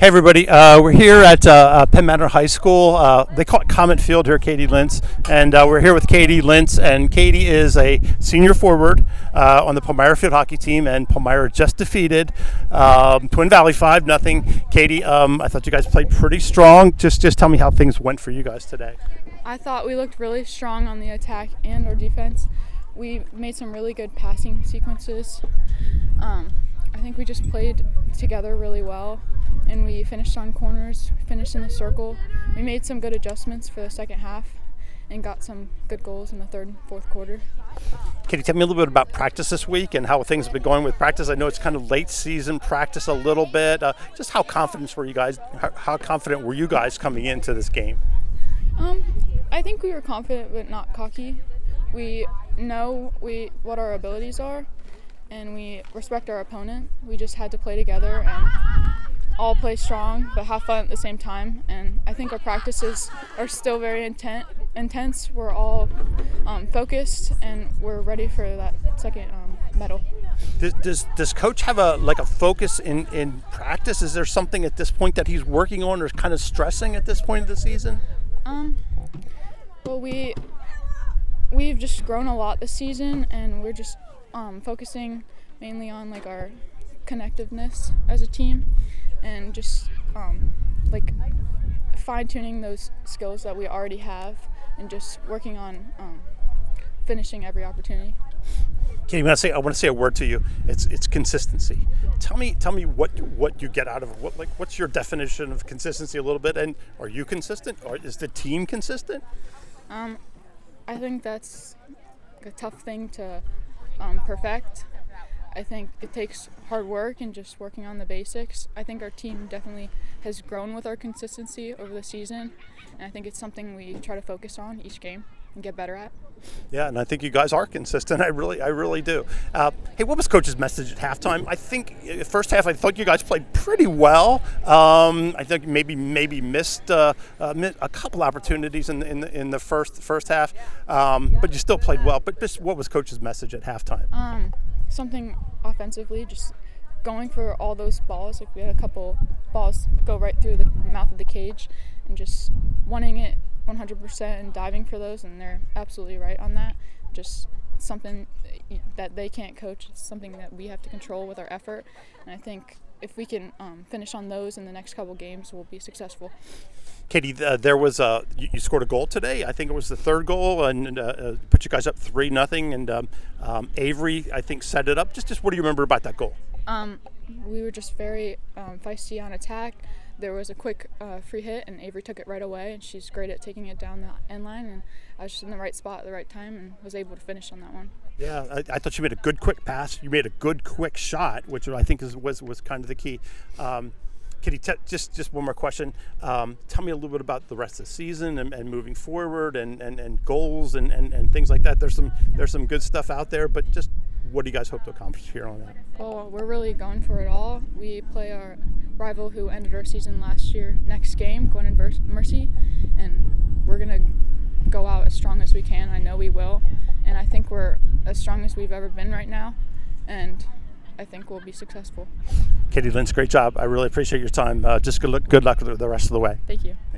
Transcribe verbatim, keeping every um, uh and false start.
Hey everybody, uh, we're here at uh, uh, Penn Manor High School. Uh, they call it Comet Field here, Katie Lintz, and uh, we're here with Katie Lintz, and Katie is a senior forward uh, on the Palmyra field hockey team, and Palmyra just defeated um, Twin Valley five nothing. Katie, um, I thought you guys played pretty strong. Just, just tell me how things went for you guys today. I thought we looked really strong on the attack and our defense. We made some really good passing sequences. Um, I think we just played together really well, and we finished on corners, finished in the circle. We made some good adjustments for the second half and got some good goals in the third and fourth quarter. Katie, tell me a little bit about practice this week and how things have been going with practice. I know it's kind of late season practice a little bit. Uh, just how confident were you guys? How, how confident were you guys coming into this game? Um, I think we were confident but not cocky. We know we what our abilities are, and we respect our opponent. We just had to play together and all play strong but have fun at the same time. And I think our practices are still very intent, intense. We're all um, focused, and we're ready for that second um, medal. Does, does does coach have a like a focus in, in practice? Is there something at this point that he's working on or kind of stressing at this point of the season? Um. Well, we we've just grown a lot this season, and we're just um, focusing mainly on like our connectiveness as a team, and just um, like fine-tuning those skills that we already have, and just working on um, finishing every opportunity. Katie, when I say I want to say a word to you, it's it's consistency. Tell me tell me what what you get out of what like what's your definition of consistency a little bit, and are you consistent, or is the team consistent? Um, I think that's a tough thing to um, perfect. I think it takes hard work and just working on the basics. I think our team definitely has grown with our consistency over the season, and I think it's something we try to focus on each game and get better at. Yeah, and I think you guys are consistent. I really, I really do. Uh, hey, what was Coach's message at halftime? I think uh, first half, I thought you guys played pretty well. Um, I think maybe maybe missed uh, uh, a couple opportunities in the, in the, in the first first half, um, but you still played well. But just what was Coach's message at halftime? Um, something offensively, just going for all those balls. Like we had a couple balls go right through the mouth of the cage, and just wanting it one hundred percent and diving for those, and they're absolutely right on that. Just something that they can't coach. It's something that we have to control with our effort, and I think if we can um, finish on those in the next couple games, we'll be successful. Katie, uh, there was a you, you scored a goal today. I think it was the third goal, and uh, uh, put you guys up three nothing. And um, um, Avery, I think, set it up. Just just what do you remember about that goal? Um, we were just very um, feisty on attack. There was a quick uh, free hit, and Avery took it right away, and she's great at taking it down the end line, and I was just in the right spot at the right time and was able to finish on that one. Yeah, I, I thought you made a good quick pass. You made a good quick shot, which I think is, was was kind of the key. Um, Kitty, t- just just one more question. Um, tell me a little bit about the rest of the season and, and moving forward, and, and, and goals and, and, and things like that. There's some there's some good stuff out there, but just what do you guys hope to accomplish here on that? Well, we're really going for it all. We play our rival who ended our season last year next game, Gwen Mercy, and we're gonna go out as strong as we can. I know we will, and I think we're as strong as we've ever been right now, and I think we'll be successful. Katie Lintz, great job. I really appreciate your time. Uh, just good luck, good luck with the rest of the way. Thank you.